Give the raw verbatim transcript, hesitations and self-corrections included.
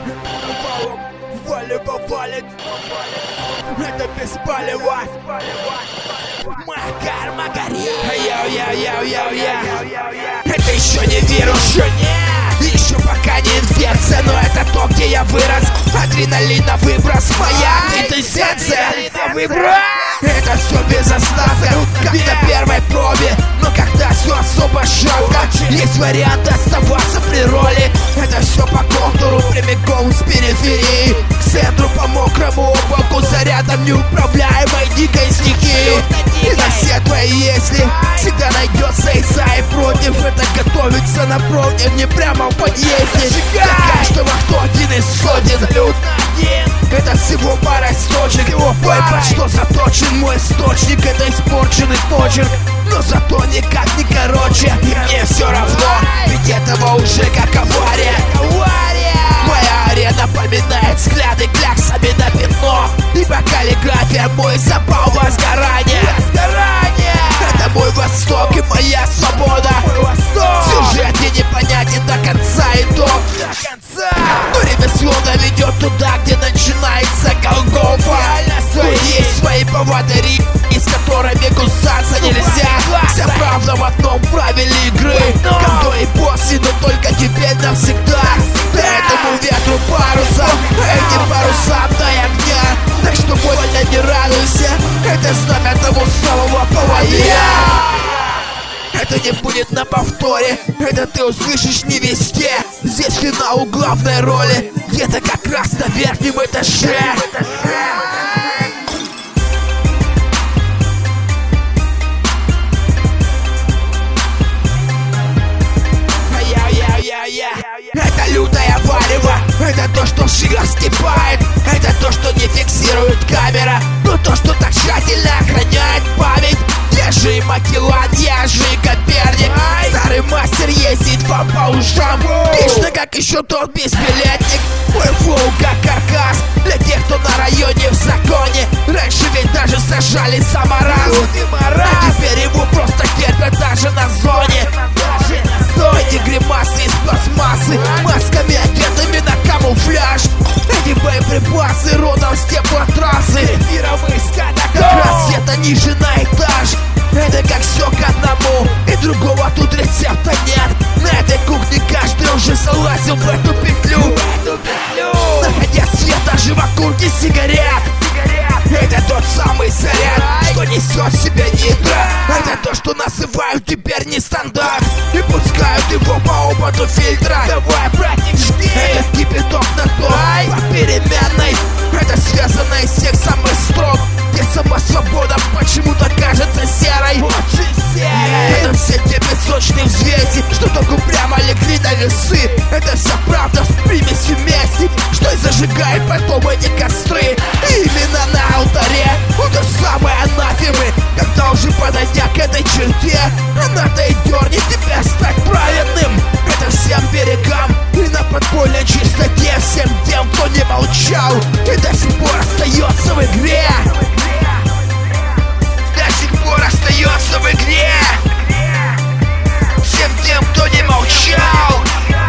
Вали повалит. Это беспалево. Моя карма горит. Это еще не вирус, еще нет. Еще пока не инфекция, но это то, где я вырос. Адреналина выброс, моя квинтэссенция. Это все без остатка, как на первой пробе. Но когда все особо шатко, есть вариант оставаться при роли. Это все по контуру, прямиком с периферии к центру по мокрому боку, зарядом неуправляемой дикой стихии. И на все твои если всегда найдется и за и против. Это готовится на провне, не прямо в подъезде. Такая, что во кто один из сотен. Это всего пара строчек. Ой, под что заточен мой источник. Это испорченный почерк, но зато никак не короче. И мне все равно, ведь этого уже как авария. Моя арена поминает взгляды кляксами на пятно. Ибо каллиграфия мой запал возгорания. Это мой восток и моя свобода. Сюжет мне непонятен до конца итог. Но ремесло доведет туда, где начинается Голгофа. Но есть свои поводыри, с которыми кусаться нельзя. Вся правда в одном правиле игры. Ко и после, но только теперь навсегда. Поэтому ветру паруса, эти паруса дай огня. Так что больно не радуйся, это знамя того самого поводыря. Это не будет на повторе, это ты услышишь не везде. Здесь финал главной роли, где-то как раз на верхнем этаже. Это лютая варево, это то, что шига степает. Это то, что не фиксирует камера, но то, что так тщательно охраняет память. Я же и Макеллан, я же и Коперник. Старый мастер ездит вам по ушам, лично как еще тот безбилетник. Мой флоу как каркас для тех, кто на районе в законе. Раньше ведь даже сажали за маразм, а теперь его просто терпят даже на зоне. Эти гримасы из пластмассы, масками одетыми на камуфляж. Эти боеприпасы родом с теплотрассы. Как раз это ниже на этаж. Это как все к одному, и другого тут рецепта нет. На этой кухне каждый уже залазил в эту петлю, находя свет даже в окурке сигарет. Это тот самый заряд, что несет в себе нитро. Это то, что называют теперь нестандарт, и пускают его по опыту фильтра. Давай, братник, жди. Это кипяток на то, по переменной. Это связано из всех самых строк, где сама свобода почему-то кажется серой. Это все те песочные взвеси, что только прямо легли на весы. Это вся правда в примеси вместе, что и зажигает потом эти костры. И именно на алтаре у той самой анафемы, когда уже подойдя к этой черте, она-то и дернет тебя стать праведным. Это всем берегам и на подпольной чистоте, всем тем, кто не молчал и до сих пор остается в игре. До сих пор остается в игре. Всем тем, кто не молчал.